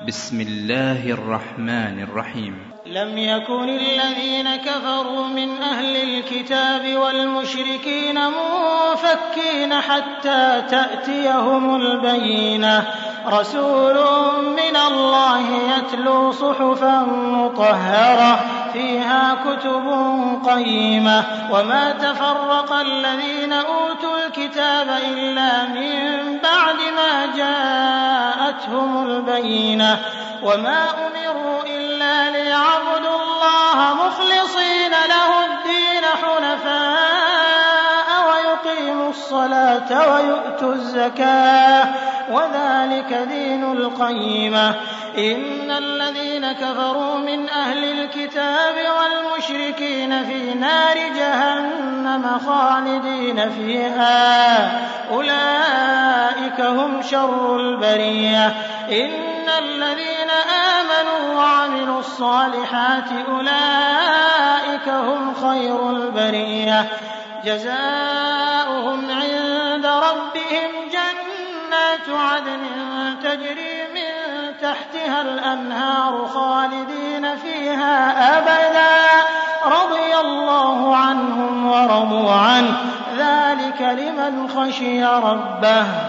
بسم الله الرحمن الرحيم. لم يكن الذين كفروا من أهل الكتاب والمشركين منفكين حتى تأتيهم البينة رسول من الله يتلو صحفا مطهرة فيها كتب قيمة وما تفرق الذين أوتوا الكتاب إلا من بعد ما جاءتهم البينة وما أمروا إلا ليعبدوا الله مخلصين له الدين حنفاء ويقيموا الصلاة ويؤتوا الزكاة وذلك دين القيمة. إن الذين كفروا من أهل الكتاب والمشركين في نار جهنم خالدين فيها أولئك هم شر البرية. إن الذين آمنوا وعملوا الصالحات أولئك هم خير البرية. جزاؤهم عند ربهم جنات عدن تجري من تحتها الأنهار خالدين فيها أبدا رضي الله عنهم ورضوا عنه ذلك لمن خشي ربه.